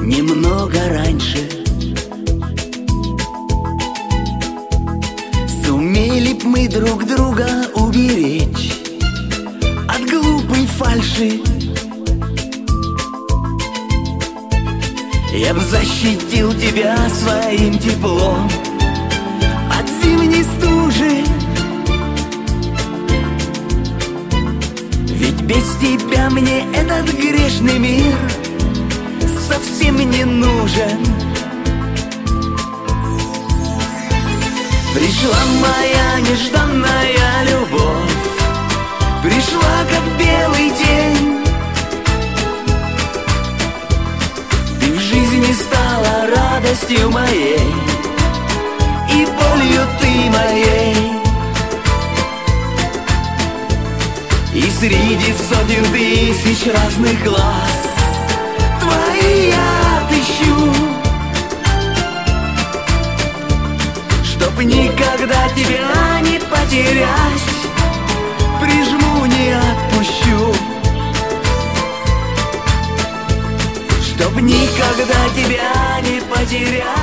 немного раньше. Сумели б мы друг друга уберечь от глупой фальши. Я б защитил тебя своим теплом от зимней стужи. Ведь без тебя мне этот грешный мир совсем не нужен. Пришла моя нежданная любовь, пришла как белый день. Ты в жизни стала радостью моей и болью ты моей. И среди сотен тысяч разных глаз твои я отыщу, чтоб никогда тебя не потерять, прижму, не отпущу. Чтоб никогда тебя не потерять,